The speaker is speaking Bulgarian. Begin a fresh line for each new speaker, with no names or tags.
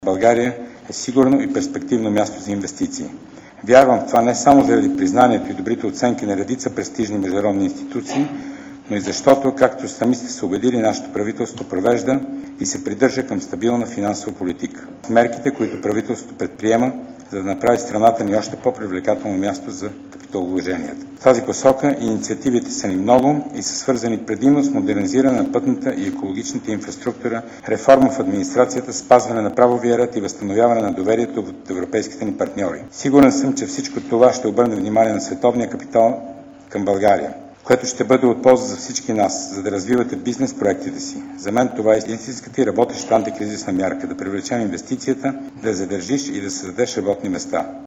България е сигурно и перспективно място за инвестиции. Вярвам в това не само заради признанието и добрите оценки на редица престижни международни институции, но и защото, както сами сте се убедили, нашето правителство провежда и се придържа към стабилна финансова политика. Мерките, които правителството предприема, за да направи страната ни още по-привлекателно място за капиталовложенията. В тази посока инициативите са ни много и са свързани предимно с модернизиране на пътната и екологичната инфраструктура, реформа в администрацията, спазване на правовия ред и възстановяване на доверието от европейските ни партньори. Сигурен съм, че всичко това ще обърне внимание на световния капитал към България, което ще бъде от полза за всички нас, за да развивате бизнес проектите си. За мен това е истинската и работеща антикризисна мярка – да привлечем инвестицията, да я задържиш и да създадеш работни места.